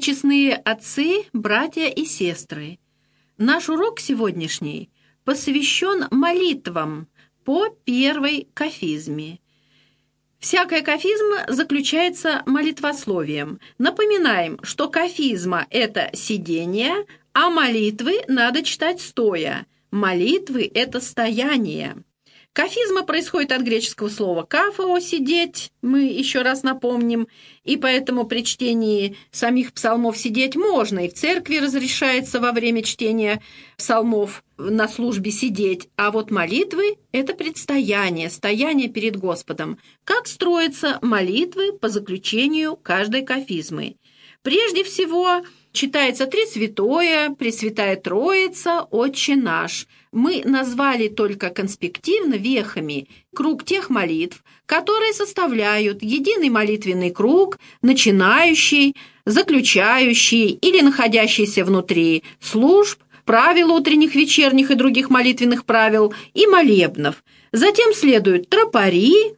честные отцы, братья и сестры, наш урок сегодняшний посвящен молитвам по первой кафизме. Всякая кафизма заключается молитвословием. Напоминаем, что кафизма – это сидение, а молитвы надо читать стоя. Молитвы – это стояние. Кафизма происходит от греческого слова «кафео» – «сидеть», мы еще раз напомним, и поэтому при чтении самих псалмов сидеть можно, и в церкви разрешается во время чтения псалмов на службе сидеть, а вот молитвы – это предстояние, стояние перед Господом. Как строятся молитвы по заключению каждой кафизмы? Прежде всего, читается Тресвятое, Пресвятая Троица, Отче наш. Мы назвали только конспективно вехами круг тех молитв, которые составляют единый молитвенный круг, начинающий, заключающий или находящийся внутри служб, правил утренних, вечерних и других молитвенных правил и молебнов. Затем следуют тропари,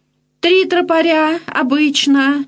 3 тропаря обычно,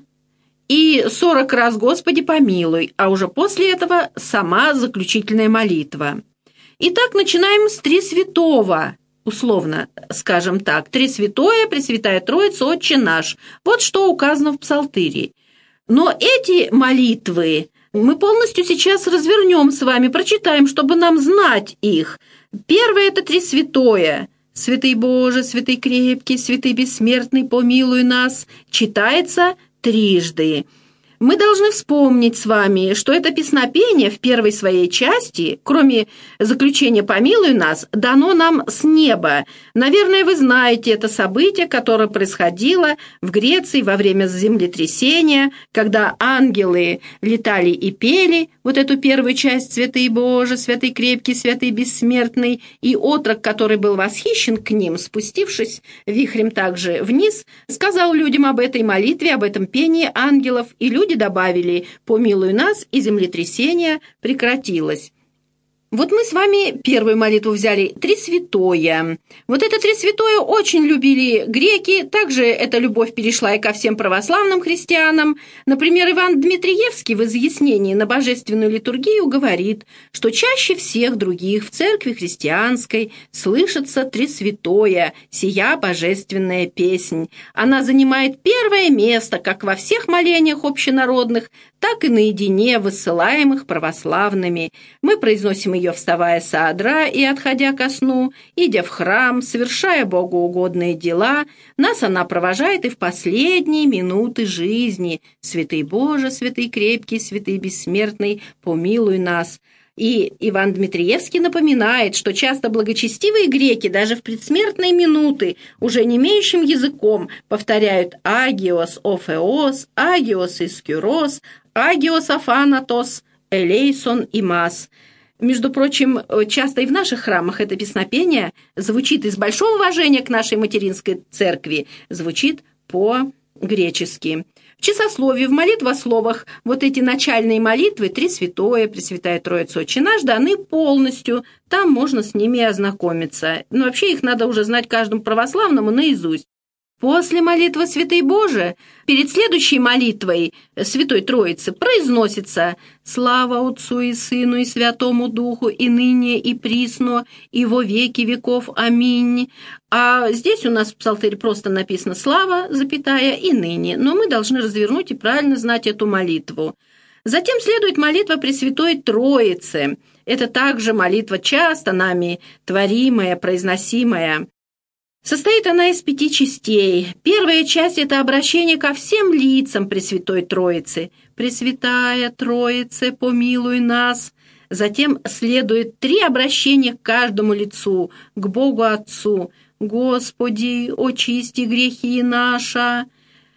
и 40 раз «Господи помилуй», а уже после этого сама заключительная молитва. Итак, начинаем с Тресвятого, условно скажем так. Тресвятое, Пресвятая Троица, Отче наш. Вот что указано в Псалтыре. Но эти молитвы мы полностью сейчас развернем с вами, прочитаем, чтобы нам знать их. Первое – это Тресвятое. «Святый Боже, святый крепкий, святый бессмертный, помилуй нас», читается трижды. Мы должны вспомнить с вами, что это песнопение в первой своей части, кроме заключения «помилуй нас», дано нам с неба. Наверное, вы знаете это событие, которое происходило в Греции во время землетрясения, когда ангелы летали и пели вот эту первую часть «Святый Боже, святый крепкий, святый бессмертный», и отрок, который был восхищен к ним, спустившись вихрем также вниз, сказал людям об этой молитве, об этом пении ангелов, и люди добавили «помилуй нас», и землетрясение прекратилось. Вот мы с вами первую молитву взяли «Тресвятое». Вот это «Тресвятое» очень любили греки, также эта любовь перешла и ко всем православным христианам. Например, Иван Дмитриевский в изъяснении на божественную литургию говорит, что чаще всех других в церкви христианской слышится «Тресвятое», сия божественная песнь. Она занимает первое место как во всех молениях общенародных, так и наедине высылаемых православными. Мы произносим ее, вставая со одра и отходя ко сну, идя в храм, совершая богоугодные дела. Нас она провожает и в последние минуты жизни. «Святый Боже, святый крепкий, святый бессмертный, помилуй нас». И Иван Дмитриевский напоминает, что часто благочестивые греки даже в предсмертные минуты уже немеющим языком повторяют «Агиос офеос», «Агиос искюрос», «Агиос афанатос», «Элейсон имас». Между прочим, часто и в наших храмах это песнопение звучит из большого уважения к нашей материнской церкви, звучит по-гречески. В часословии, в молитвословах вот эти начальные молитвы «Тресвятое», «Пресвятая Троица, Отче наш» даны полностью, там можно с ними ознакомиться. Но вообще их надо уже знать каждому православному наизусть. После молитвы «Святый Боже» перед следующей молитвой Святой Троицы произносится «Слава Отцу и Сыну и Святому Духу, и ныне, и присно, и во веки веков. Аминь». А здесь у нас в Псалтыре просто написано «Слава, запятая, и ныне», но мы должны развернуть и правильно знать эту молитву. Затем следует молитва Пресвятой Троицы. Это также молитва часто нами творимая, произносимая. Состоит она из 5 частей. Первая часть – это обращение ко всем лицам Пресвятой Троицы. «Пресвятая Троице, помилуй нас». Затем следует 3 обращения к каждому лицу, к Богу Отцу. «Господи, очисти грехи наши».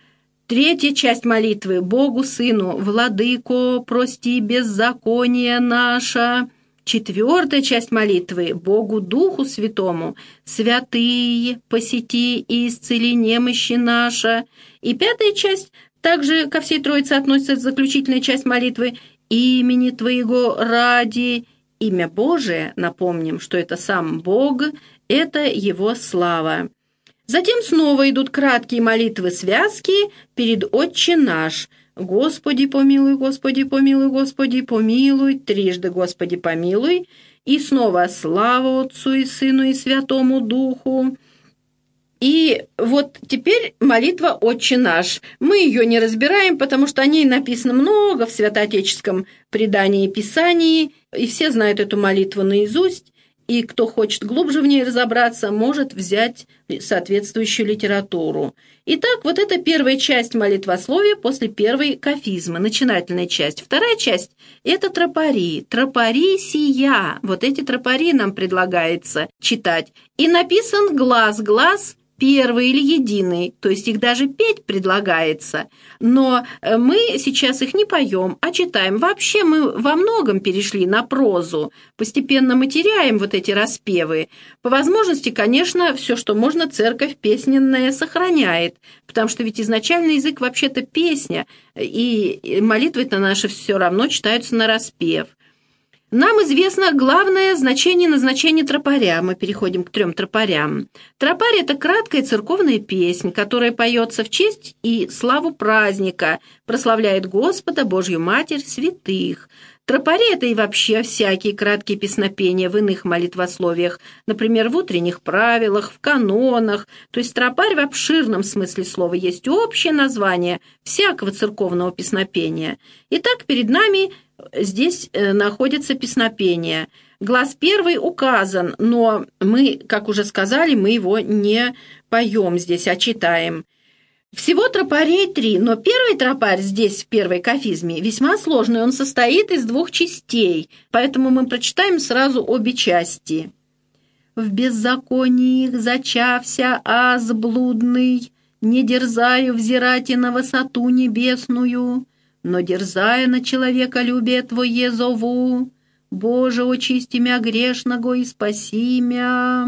Третья часть молитвы – Богу Сыну. «Владыко, прости беззаконие наше». Четвертая часть молитвы – Богу Духу Святому, «Святые, посети и исцели немощи наши». И пятая часть, также ко всей Троице относится заключительная часть молитвы «Имени Твоего ради». Имя Божие, напомним, что это сам Бог, это Его слава. Затем снова идут краткие молитвы-связки перед «Отче наш». «Господи помилуй, Господи помилуй, Господи помилуй», трижды «Господи помилуй», и снова «Слава Отцу и Сыну и Святому Духу». И вот теперь молитва «Отче наш». Мы ее не разбираем, потому что о ней написано много в святоотеческом предании и писании, и все знают эту молитву наизусть, и кто хочет глубже в ней разобраться, может взять соответствующую литературу. Итак, вот это первая часть молитвословия после первой кафизмы, начинательная часть. Вторая часть – это тропари. Тропари сия. Вот эти тропари нам предлагается читать. И написан глаз, первый или единый, то есть их даже петь предлагается. Но мы сейчас их не поем, а читаем. Вообще мы во многом перешли на прозу. Постепенно мы теряем вот эти распевы. По возможности, конечно, все, что можно, церковь песненная сохраняет, потому что ведь изначальный язык вообще-то песня, и молитвы-то наши все равно читаются на распев. Нам известно главное значение назначения тропаря. Мы переходим к 3 тропарям. Тропарь – это краткая церковная песнь, которая поется в честь и славу праздника, прославляет Господа, Божью Матерь, святых. Тропари – это и вообще всякие краткие песнопения в иных молитвословиях, например, в утренних правилах, в канонах. То есть тропарь в обширном смысле слова есть общее название всякого церковного песнопения. Итак, перед нами здесь находится песнопение. Глаз первый указан, но мы, как уже сказали, мы его не поем здесь, а читаем. Всего тропарей 3, но первый тропарь здесь, в первой кафизме, весьма сложный. Он состоит из 2 частей, поэтому мы прочитаем сразу обе части. «В беззаконии их зачався аз блудный, не дерзаю взирать и на высоту небесную, но дерзая на человеколюбие Твое зову, Боже, очисти мя грешного и спаси мя».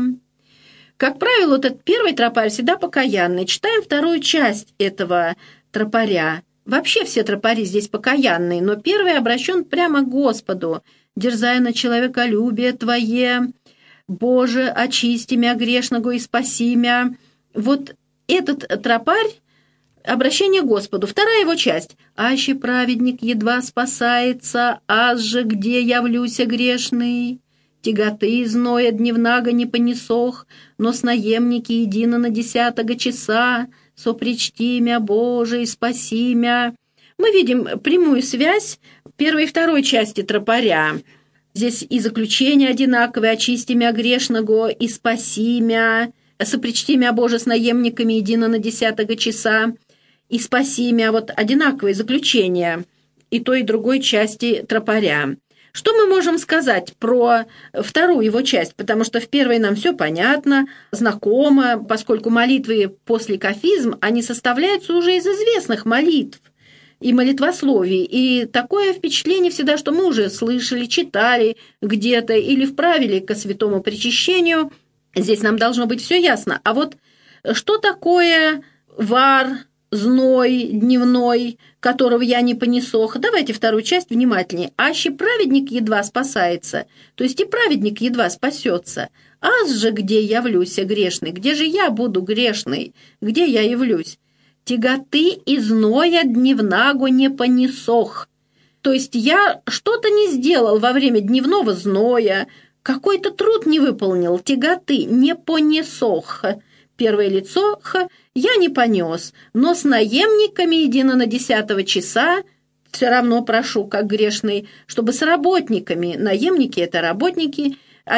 Как правило, вот этот первый тропарь всегда покаянный. Читаем вторую часть этого тропаря. Вообще все тропари здесь покаянные, но первый обращен прямо к Господу. «Дерзая на человеколюбие Твое, Боже, очисти мя грешного и спаси мя». Вот этот тропарь — обращение к Господу. Вторая его часть. «Аще праведник едва спасается, аз же где явлюся грешный. Тяготы зноя дневнага не понесох, но с наемники едино на 10 часа, сопричти мя, Боже, и спаси мя». Мы видим прямую связь первой и второй части тропаря. Здесь и заключение одинаковое: «Очисти мя грешного и спаси мя», «Сопричти мя, Боже, с наемниками едино на 10 часа», и «спаси мя». Вот одинаковые заключения и той, и другой части тропаря. Что мы можем сказать про вторую его часть? Потому что в первой нам все понятно, знакомо, поскольку молитвы после кафизм, они составляются уже из известных молитв и молитвословий. И такое впечатление всегда, что мы уже слышали, читали где-то или вправили ко святому причащению. Здесь нам должно быть все ясно. А вот что такое вар, зной дневной, которого я не понесох? Давайте вторую часть внимательнее. «Аще праведник едва спасается», то есть и праведник едва спасется. «Аз же где явлюся грешный», где же я буду грешный, где я явлюсь? «Тяготы и зноя дневнаго не понесох», то есть я что-то не сделал во время дневного зноя, какой-то труд не выполнил, тяготы не понесох. Первое лицо «х» я не понес, но с наемниками едино на 10 часа все равно прошу, как грешный, чтобы с работниками, наемники – это работники,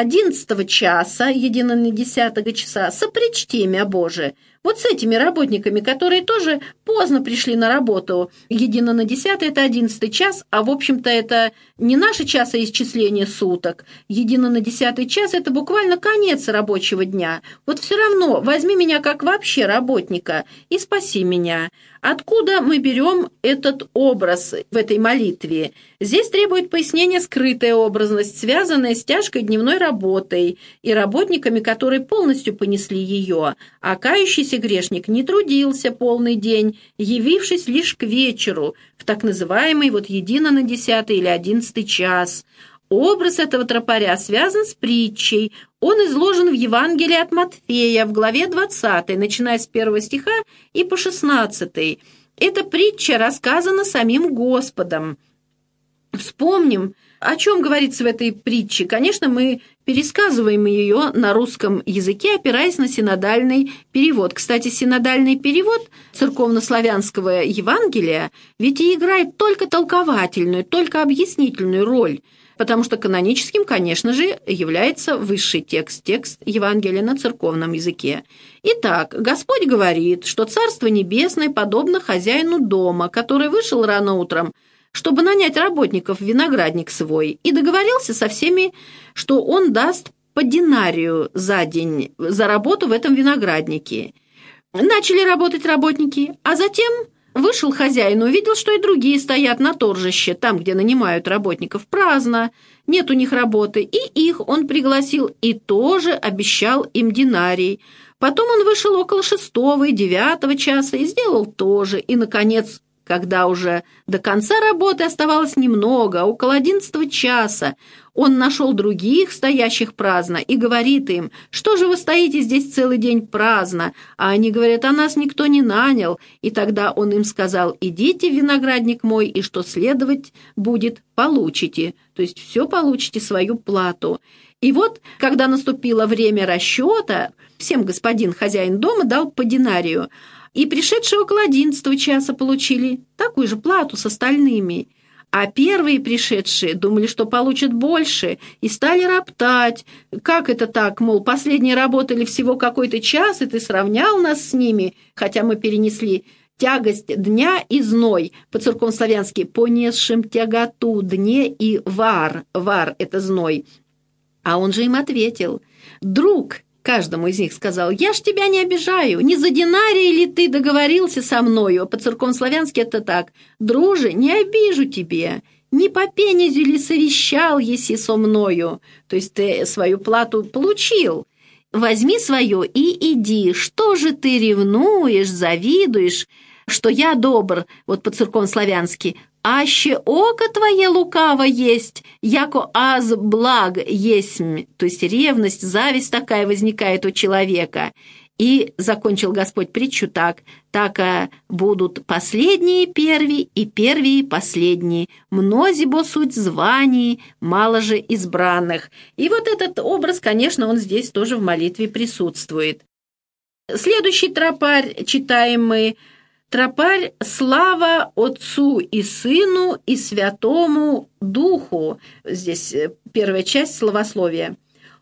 11 часа, едино на 10 часа, сопричти мя, Боже. Вот с этими работниками, которые тоже поздно пришли на работу, едино на 10 – это 11 час, а в общем-то это не наше часоисчисление суток. Едино на 10 час – это буквально конец рабочего дня. Вот все равно возьми меня как вообще работника и спаси меня. Откуда мы берем этот образ в этой молитве? Здесь требует пояснения скрытая образность, связанная с тяжкой дневной работой и работниками, которые полностью понесли ее, а кающийся грешник не трудился полный день, явившись лишь к вечеру, в так называемый вот едино на 10 или 11 час. Образ этого тропаря связан с притчей. Он изложен в Евангелии от Матфея в главе 20, начиная с 1 стиха и по 16. Эта притча рассказана самим Господом. Вспомним, о чем говорится в этой притче. Конечно, мы пересказываем ее на русском языке, опираясь на синодальный перевод. Кстати, синодальный перевод церковнославянского Евангелия ведь и играет только толковательную, только объяснительную роль, потому что каноническим, конечно же, является высший текст Евангелия на церковном языке. Итак, Господь говорит, что Царство Небесное подобно хозяину дома, который вышел рано утром, чтобы нанять работников в виноградник свой, и договорился со всеми, что он даст по динарию за день за работу в этом винограднике. Начали работать работники, а затем вышел хозяин, увидел, что и другие стоят на торжище, там, где нанимают работников, праздно, нет у них работы, и их он пригласил и тоже обещал им динарий. Потом он вышел около 6-го и 9-го часа и сделал то же, и, наконец, когда уже до конца работы оставалось немного, около 11 часа, он нашел других, стоящих праздно, и говорит им: «Что же вы стоите здесь целый день праздно?» А они говорят: «А нас никто не нанял». И тогда он им сказал: «Идите в виноградник мой, и что следовать будет, получите». То есть все получите, свою плату. И вот, когда наступило время расчета, всем господин хозяин дома дал по динарию, и пришедшие около 11 часа получили такую же плату с остальными. А первые пришедшие думали, что получат больше, и стали роптать. Как это так, мол, последние работали всего какой-то час, и ты сравнял нас с ними, хотя мы перенесли тягость дня и зной, по-церковнославянски «понесшим тяготу дне» и «вар». «Вар» — это зной. А он же им ответил: «Друг», каждому из них сказал: «Я ж тебя не обижаю, не за динарий ли ты договорился со мною?» По-церковнославянски это так: «Друже, не обижу тебе, не по пенезю ли совещал еси со мною?» То есть ты свою плату получил. Возьми свое и иди. Что же ты ревнуешь, завидуешь, что я добр, вот по-церковнославянски, «Аще око твое лукаво есть, яко аз благ есмь». То есть ревность, зависть такая возникает у человека. И закончил Господь притчу так: «Така будут последние перві, и первые последние. Мнози бо суть званий, мало же избранных». И вот этот образ, конечно, он здесь тоже в молитве присутствует. Следующий тропарь читаем мы. Тропарь «Слава Отцу и Сыну и Святому Духу». Здесь первая часть словословия.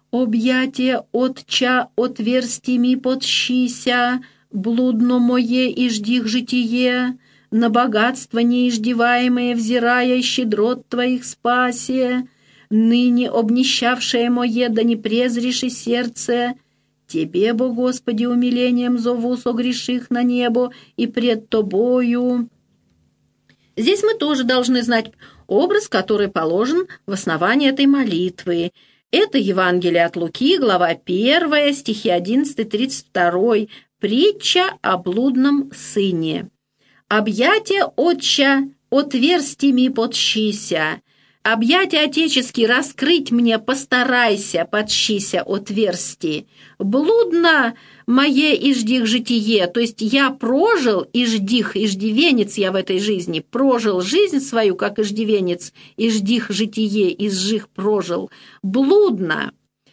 «Объятие Отча отверсти ми подщися, блудно мое и ждих житие, на богатство неиждеваемое взирая и щедрот Твоих спасе, ныне обнищавшее мое, да не презришь и сердце. Тебе, бо Господи, умилением зову согреших на небо и пред Тобою». Здесь мы тоже должны знать образ, который положен в основании этой молитвы. Это Евангелие от Луки, глава 1, стихи 11-32, притча о блудном сыне. «Объятия Отча отверсти ми подщися». Объятия отеческие раскрыть мне постарайся, подщися отверсти. Блудно мое иждих житие, то есть я прожил иждих, иждивенец я в этой жизни, прожил жизнь свою, как иждивенец, иждих житие, изжих прожил. Блудно.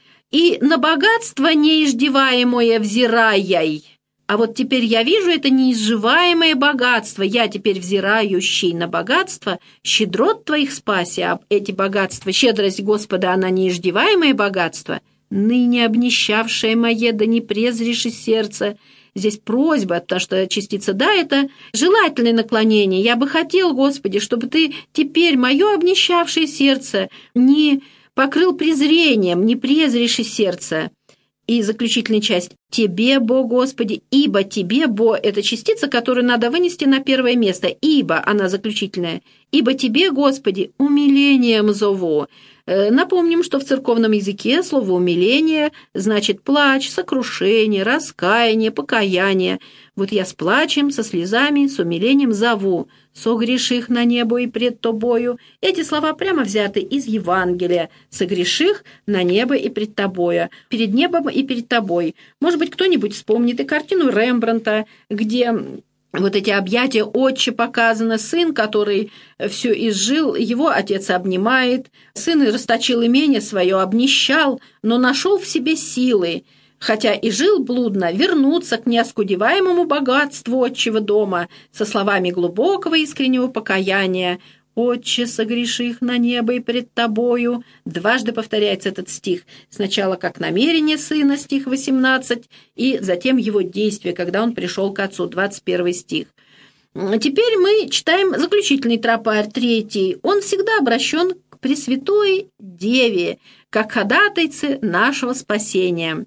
И на богатство неиждеваемое взираяй. А вот теперь я вижу это неизживаемое богатство, я теперь взирающий на богатство, щедрот Твоих спаси, а эти богатства, щедрость Господа, она неиждеваемое богатство, ныне обнищавшее мое, да не презришь и сердце». Здесь просьба, потому что частица «да» — это желательное наклонение. Я бы хотел, Господи, чтобы Ты теперь мое обнищавшее сердце не покрыл презрением, не презришь и сердце. И заключительная часть «Тебе, Бо, Господи», ибо Тебе, Бо» — это частица, которую надо вынести на первое место, ибо она заключительная, ибо Тебе, Господи, умилением зову. Напомним, что в церковном языке слово «умиление» значит плач, сокрушение, раскаяние, покаяние. Вот я с плачем, со слезами, с умилением зову, согреших на небо и пред Тобою. Эти слова прямо взяты из Евангелия. Согреших на небо и пред Тобою, перед небом и перед Тобой. Может быть, кто-нибудь вспомнит и картину Рембрандта, где вот эти объятия отче показано, сын, который все изжил, его отец обнимает, сын и расточил имение свое, обнищал, но нашел в себе силы, хотя и жил блудно, вернуться к неоскудеваемому богатству отчего дома со словами глубокого искреннего покаяния. «Отче, согреших на небо и пред тобою». Дважды повторяется этот стих. Сначала как намерение сына, стих 18, и затем его действие, когда он пришел к отцу, 21 стих. Теперь мы читаем заключительный тропарь, 3. Он всегда обращен к Пресвятой Деве, как ходатайце нашего спасения.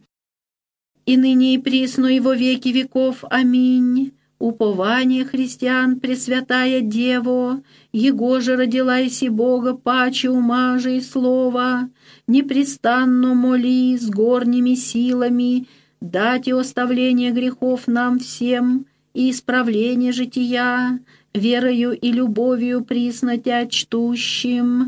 «И ныне и присно и во веки веков. Аминь. Упование христиан, Пресвятая Дево, Его же родила иси Бога, паче ума же и слова, непрестанно моли с горними силами, дайте оставление грехов нам всем и исправление жития, верою и любовью присно тя чтущим».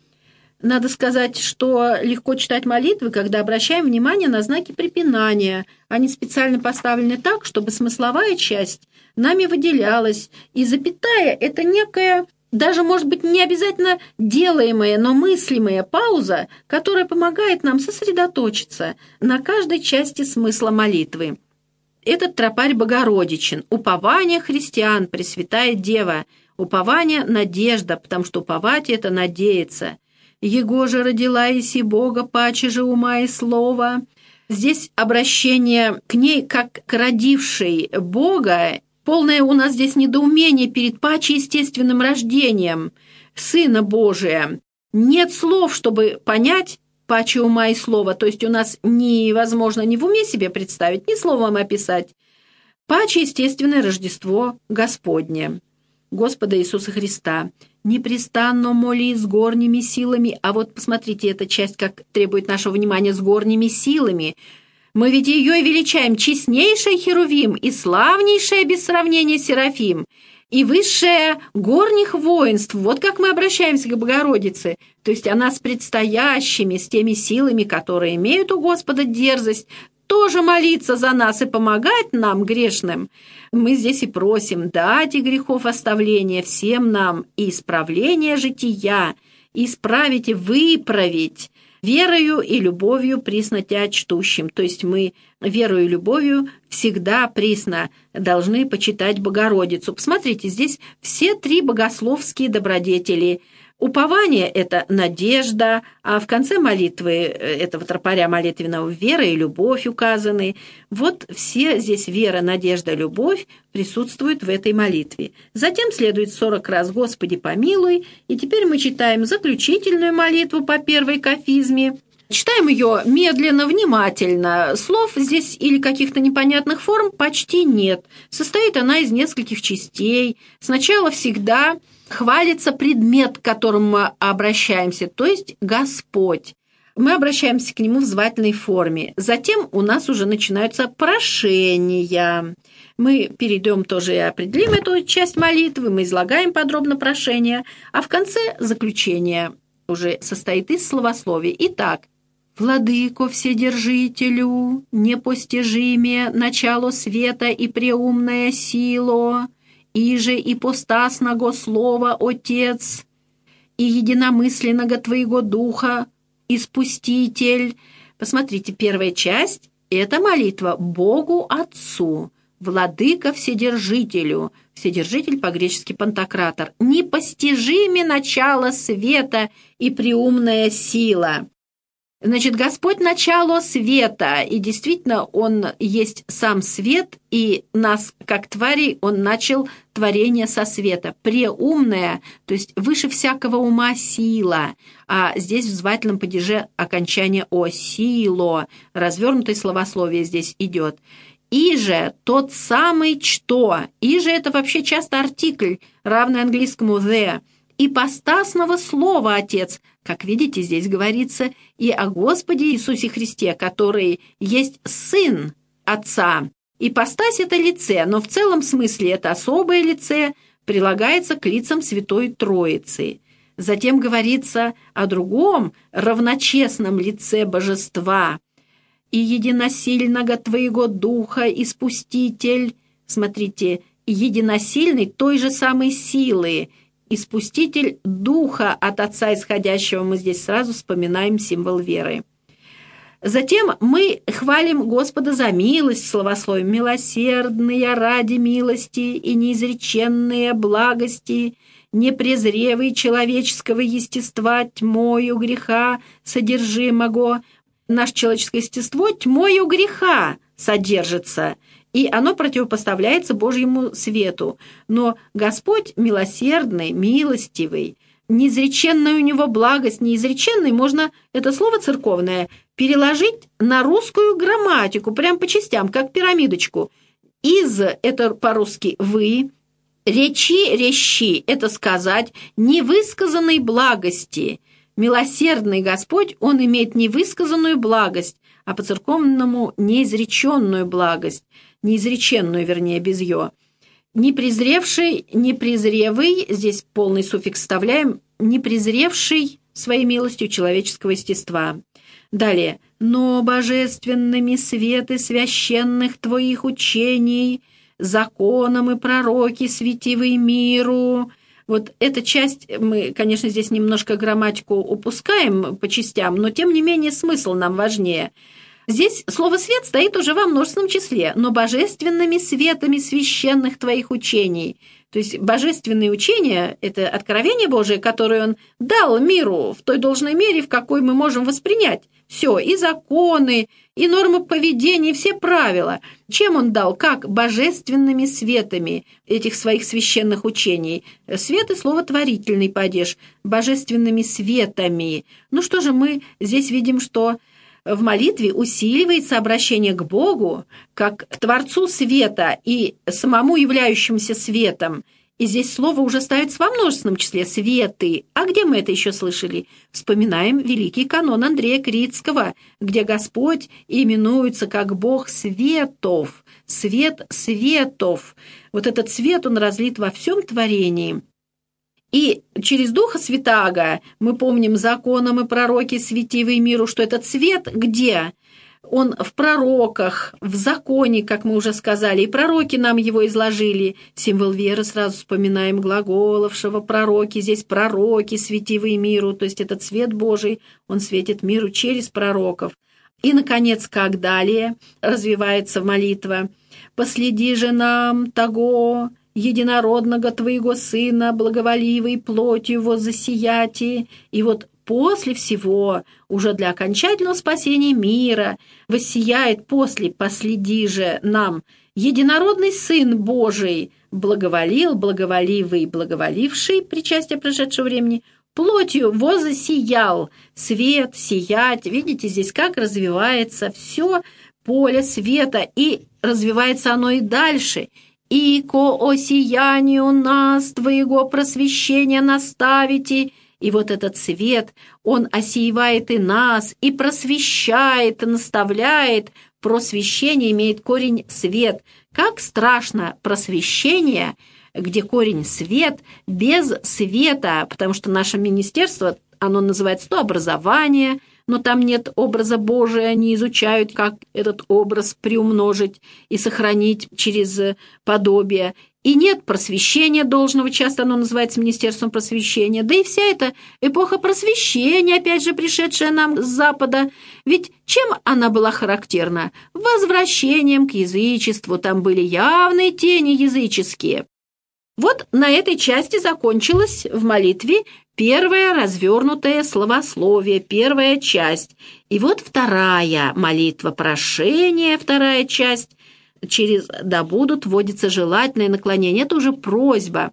Надо сказать, что легко читать молитвы, когда обращаем внимание на знаки препинания. Они специально поставлены так, чтобы смысловая часть нами выделялась, и запятая – это некая, даже, может быть, не обязательно делаемая, но мыслимая пауза, которая помогает нам сосредоточиться на каждой части смысла молитвы. Этот тропарь Богородичен, упование христиан, Пресвятая Дева, упование – надежда, потому что уповать – это надеяться. «Его же родила иси Бога, паче же ума и слова». Здесь обращение к ней как к родившей Бога, полное у нас здесь недоумение перед паче естественным рождением Сына Божия. Нет слов, чтобы понять паче ума и слова, то есть у нас невозможно ни в уме себе представить, ни словом описать. Паче естественное Рождество Господне, Господа Иисуса Христа. «Непрестанно моли с горними силами». А вот посмотрите, эта часть как требует нашего внимания, с горними силами. Мы ведь ее и величаем: честнейшая Херувим и славнейшая без сравнения Серафим, и высшая горних воинств. Вот как мы обращаемся к Богородице. То есть она с предстоящими, с теми силами, которые имеют у Господа дерзость, тоже молиться за нас и помогать нам, грешным. Мы здесь и просим: дать и грехов оставления всем нам, и исправление жития, исправить и выправить, верою и любовью присно тя чтущим. То есть мы верою и любовью всегда присно должны почитать Богородицу. Посмотрите, здесь все 3 богословские добродетели. Упование – это надежда, а в конце молитвы этого тропаря молитвенного вера и любовь указаны. Вот все здесь вера, надежда, любовь присутствуют в этой молитве. Затем следует 40 раз «Господи помилуй», и теперь мы читаем заключительную молитву по первой кафизме. Читаем ее медленно, внимательно. Слов здесь или каких-то непонятных форм почти нет. Состоит она из нескольких частей. Сначала всегда хвалится предмет, к которому мы обращаемся, то есть Господь. Мы обращаемся к Нему в звательной форме. Затем у нас уже начинаются прошения. Мы перейдем тоже и определим эту часть молитвы, мы излагаем подробно прошения, а в конце заключение уже состоит из словословий. Итак, «Владыко Вседержителю, непостижимее начало света и преумная сила, иже ипостасного слова Отец, и единомысленного Твоего Духа, Испуститель». Посмотрите, первая часть – это молитва Богу Отцу, Владыка Вседержителю. Вседержитель по-гречески Пантократор. «Непостижиме начало света и преумная сила». Значит, Господь – начало света, и действительно Он есть сам свет, и нас, как тварей, Он начал творение со света. Преумная, то есть выше всякого ума сила, а здесь в звательном падеже окончание «о» – сило, развернутое словословие здесь идет. «Иже» – тот самый «что». «Иже» – это вообще часто артикль, равный английскому «the». «Ипостасного слова Отец». Как видите, здесь говорится и о Господе Иисусе Христе, который есть Сын Отца. Ипостась – это лице, но в целом смысле это особое лице, прилагается к лицам Святой Троицы. Затем говорится о другом равночестном лице Божества. «И единосильного Твоего Духа, Испуститель». Смотрите, единосильный той же самой силы, и спуститель Духа от Отца исходящего. Мы здесь сразу вспоминаем символ веры. Затем мы хвалим Господа за милость, словословим «милосердные ради милости и неизреченные благости, непрезревый человеческого естества тьмою греха содержимого». Наше человеческое естество тьмою греха содержится, и оно противопоставляется Божьему свету. Но Господь милосердный, милостивый, неизреченная у него благость, неизреченный, можно это слово церковное переложить на русскую грамматику, прям по частям, как пирамидочку. Из – это по-русски «вы», речи – это сказать невысказанной благости. Милосердный Господь, Он имеет невысказанную благость, а по-церковному неизреченную благость, неизреченную, вернее, без «ё». Не презревший, не презревый, здесь полный суффикс вставляем, не презревший своей милостью человеческого естества. Далее. «Но божественными светы священных твоих учений, законом и пророки светивый миру». Вот эта часть, мы, конечно, здесь немножко грамматику упускаем по частям, но тем не менее смысл нам важнее. Здесь слово «свет» стоит уже во множественном числе, но божественными светами священных твоих учений. То есть божественные учения – это откровение Божие, которое Он дал миру в той должной мере, в какой мы можем воспринять. Все, и законы, и нормы поведения, и все правила. Чем Он дал? Как? Божественными светами этих своих священных учений. Свет и слово творительный падеж. Божественными светами. Ну что же, мы здесь видим, что в молитве усиливается обращение к Богу, как к Творцу света и самому являющемуся светом. И здесь слово уже ставится во множественном числе «светы». А где мы это еще слышали? Вспоминаем великий канон Андрея Критского, где Господь именуется как Бог светов, свет светов. Вот этот свет, он разлит во всем творении. И через Духа Святаго мы помним законом и пророки светивый миру, что этот свет где? Он в пророках, в законе, как мы уже сказали, и пророки нам его изложили. Символ веры сразу вспоминаем глаголовшего пророки, здесь пророки светивый миру, то есть этот свет Божий, он светит миру через пророков. И, наконец, как далее развивается молитва? «Последи же нам того единородного Твоего Сына, благоволивой плотью его засияти». И вот после всего, уже для окончательного спасения мира, воссияет после «последи же нам» единородный Сын Божий, благоволил, благоволивый, благоволивший, причастие прошедшего времени, плотью возосиял, свет, сиять. Видите, здесь как развивается все поле света, и развивается оно и дальше. «И ко осиянию нас Твоего просвещения наставите». И вот этот свет, он осеивает и нас, и просвещает, и наставляет. Просвещение имеет корень «свет». Как страшно просвещение, где корень «свет», без света, потому что наше министерство, оно называется то образование, но там нет образа Божия, они изучают, как этот образ приумножить и сохранить через подобие. И нет просвещения должного, часто оно называется Министерством просвещения. Да и вся эта эпоха просвещения, опять же, пришедшая нам с Запада, ведь чем она была характерна? Возвращением к язычеству, там были явные тени языческие. Вот на этой части закончилась в молитве первое развернутое словословие, первая часть. И вот вторая молитва прошения, вторая часть. Через «да будут» вводится желательное наклонение. Это уже просьба.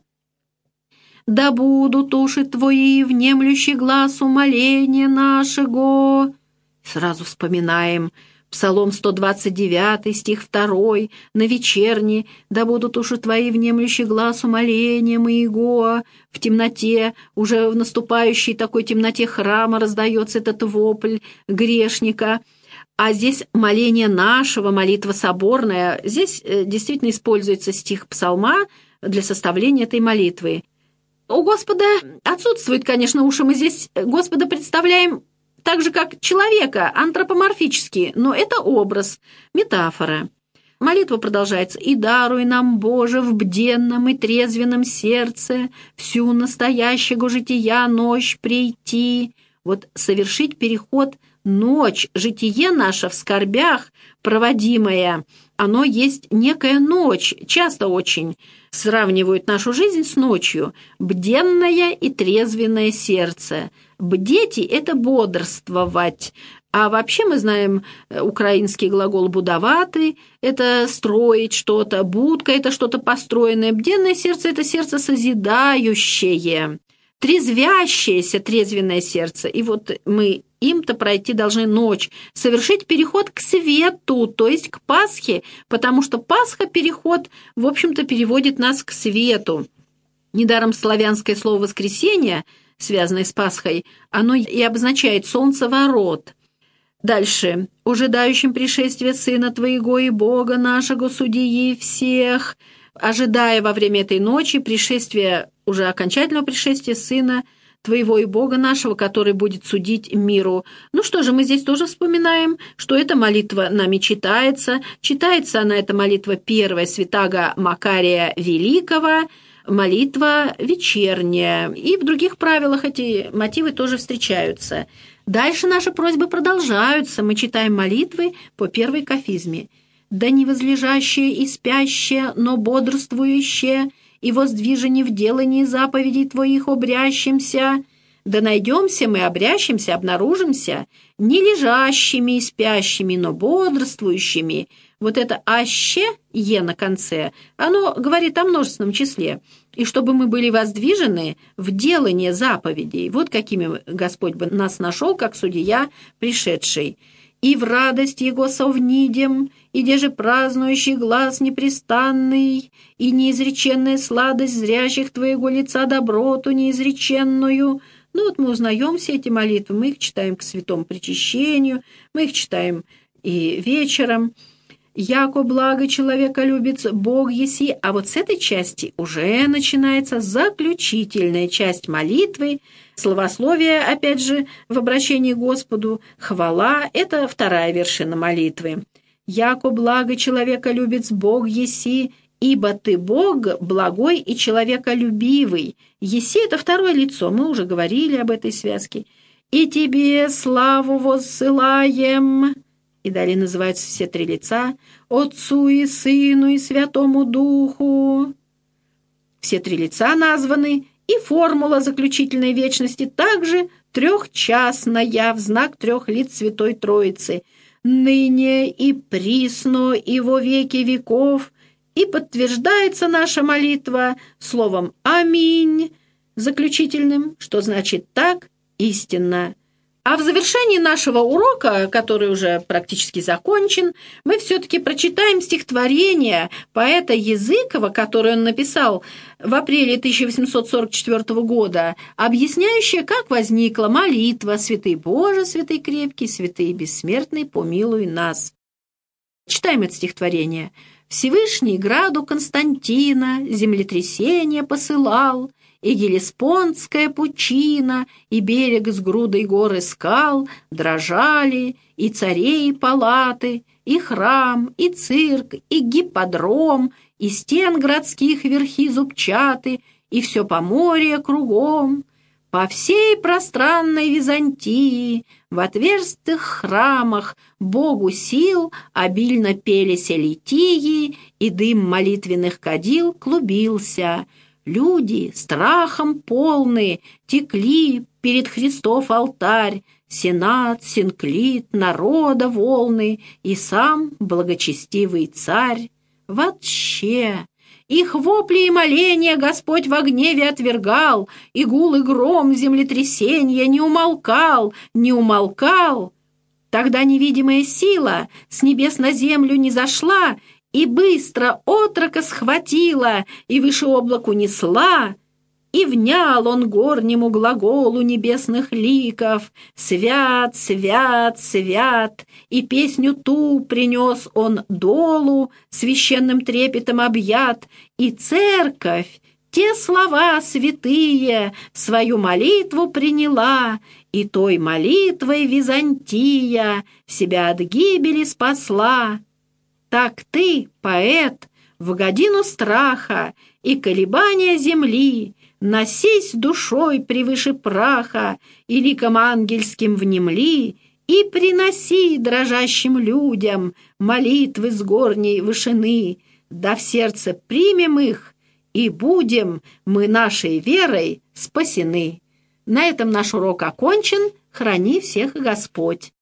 «Да будут уши твои, внемлющий глаз умоления нашего». Сразу вспоминаем Псалом 129, стих 2, на вечерне: «Да будут уши твои, внемлющий глаз умоления моего». В темноте, уже в наступающей такой темноте храма раздается этот вопль грешника. А здесь моление нашего, молитва соборная. Здесь действительно используется стих псалма для составления этой молитвы. У Господа отсутствует, конечно, уши. Мы здесь Господа представляем так же, как человека, антропоморфически, но это образ, метафора. молитва продолжается: «И даруй нам, Боже, в бденном и трезвенном сердце всю настоящего жития ночь прийти». Вот совершить переход ночь, житие наше в скорбях, проводимое, оно есть некая ночь. Часто очень сравнивают нашу жизнь с ночью. Бденное и трезвенное сердце. Бдеть – это бодрствовать. А вообще мы знаем украинский глагол «будоваты» – это строить что-то, будка – это что-то построенное, бденное сердце – это сердце созидающее, трезвящееся, трезвенное сердце. И вот мы им-то пройти должны ночь, совершить переход к свету, то есть к Пасхе, потому что Пасха, переход, в общем-то, переводит нас к свету. Недаром славянское слово «воскресенье», связанное с Пасхой, оно и обозначает «солнцеворот». Дальше. «Ожидающим пришествия Сына Твоего и Бога нашего, судьи всех», ожидая во время этой ночи пришествия, уже окончательного пришествия Сына Твоего и Бога нашего, который будет судить миру. Ну что же, мы здесь тоже вспоминаем, что эта молитва нами читается. Читается она, эта молитва первая, святаго Макария Великого, молитва вечерняя. И в других правилах эти мотивы тоже встречаются. Дальше наши просьбы продолжаются. Мы читаем молитвы по первой кафизме. «Да не возлежащее и спящее, но бодрствующее, и воздвижение в делании заповедей Твоих обрящимся, да найдемся мы, обрящимся, обнаружимся, не лежащими и спящими, но бодрствующими». Вот это «аще», «е» на конце, оно говорит о множественном числе. И чтобы мы были воздвижены в делании заповедей. Вот какими Господь бы нас нашел, как судья пришедший. «И в радость Его совнидем, и деже празднующий глаз непрестанный, и неизреченная сладость зрящих Твоего лица доброту неизреченную». Ну вот мы узнаем все эти молитвы, мы их читаем к святому причащению, мы их читаем и вечером. «Яко благо человека любит Бог еси», а вот с этой части уже начинается заключительная часть молитвы, словословие, опять же, в обращении к Господу, хвала – это вторая вершина молитвы. «Яко благо человека любит Бог еси, ибо ты Бог благой и человеколюбивый». Еси – это второе лицо, мы уже говорили об этой связке. «И тебе славу воссылаем». И далее называются все три лица: «Отцу и Сыну и Святому Духу». Все три лица названы, и формула заключительной вечности также трехчастная в знак трех лиц Святой Троицы: «Ныне и присно и во веки веков». И подтверждается наша молитва словом «Аминь» заключительным, что значит «так истинно». А в завершении нашего урока, который уже практически закончен, мы все-таки прочитаем стихотворение поэта Языкова, которое он написал в апреле 1844 года, объясняющее, как возникла молитва «Святый Боже, святый крепкий, святый бессмертный, помилуй нас». Читаем это стихотворение. «Всевышний граду Константина землетрясение посылал, и Гелеспондская пучина, и берег с грудой гор и скал дрожали, и царей и палаты, и храм, и цирк, и гипподром, и стен городских верхи зубчаты, и все поморье кругом. По всей пространной Византии в отверстых храмах Богу сил обильно пелися литии, и дым молитвенных кадил клубился. Люди, страхом полны, текли перед Христов алтарь, сенат, синклит, народа волны и сам благочестивый царь. Вообще, их вопли и моления Господь во гневе отвергал, и гул и гром землетрясения не умолкал, не умолкал. Тогда невидимая сила с небес на землю не зашла, и быстро отрока схватила, и выше облак унесла, и внял он горнему глаголу небесных ликов: «Свят, свят, свят», и песню ту принес он долу, священным трепетом объят, и церковь те слова святые в свою молитву приняла, и той молитвой Византия себя от гибели спасла. Так ты, поэт, в годину страха и колебания земли, носись душой превыше праха и ликом ангельским внемли, и приноси дрожащим людям молитвы с горней вышины, да в сердце примем их, и будем мы нашей верой спасены. На этом наш урок окончен. Храни всех Господь.